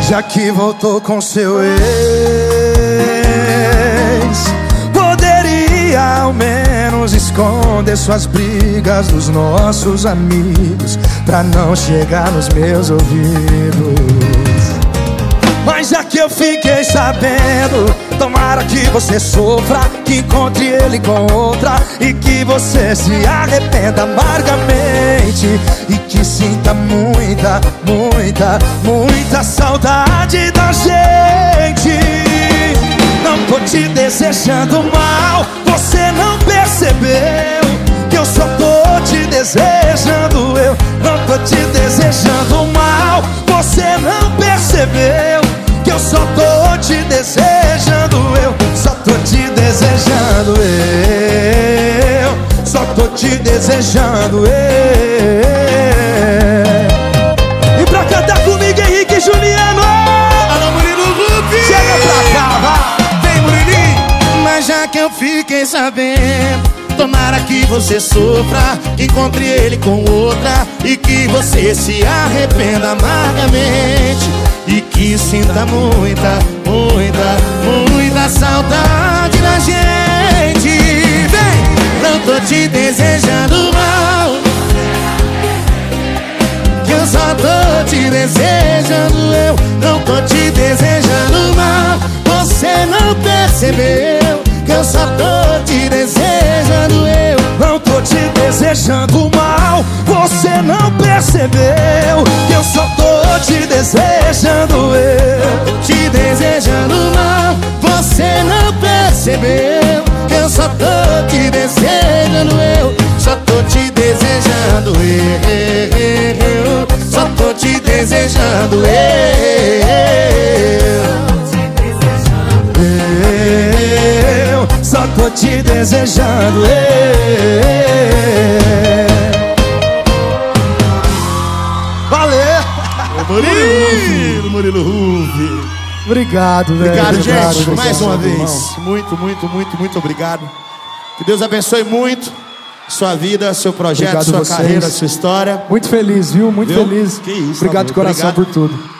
Já que voltou com seu ex, poderia ao menos esconder suas brigas dos nossos amigos, pra não chegar nos meus ouvidos. Mas já que eu fiquei sabendo, tomara que você sofra, que encontre ele com outra, e que você se arrependa amargamente, e que sinta muita, muita, muita saudade da gente. Não tô te desejando mal, você não percebeu que eu só tô te desejando. Eu não tô te desejando mal, você não percebeu que eu só tô te desejando. Eu só tô te desejando. Eu só tô te desejando. E pra cantar comigo, Henrique e Juliano. Alô, Murilo Huck. Chega pra cá, vai. Vem, Murilinho. Mas já que eu fiquei sabendo, tomara que você sofra, que encontre ele com outra, e que você se arrependa amargamente, e que sinta muita, muita, muita saudade da gente. Vem, não tô te desejando mal, que eu só tô te desejando. Eu não tô te desejando mal, você não percebeu que eu só tô te desejando. Eu não tô te desejando mal, você não percebeu que eu só tô te desejando. Eu tô te desejando mal, você não percebeu que eu só tô te desejando. Eu só tô te desejando. Eu só tô te desejando. Eu só tô te desejando. Valeu! Murilo Huck. Obrigado, velho. Obrigado, gente. Mais uma vez. Muito, muito, muito, muito obrigado. Que Deus abençoe muito sua vida, seu projeto, sua carreira, sua história. Muito feliz, viu? Muito feliz. Que isso, obrigado de coração por tudo.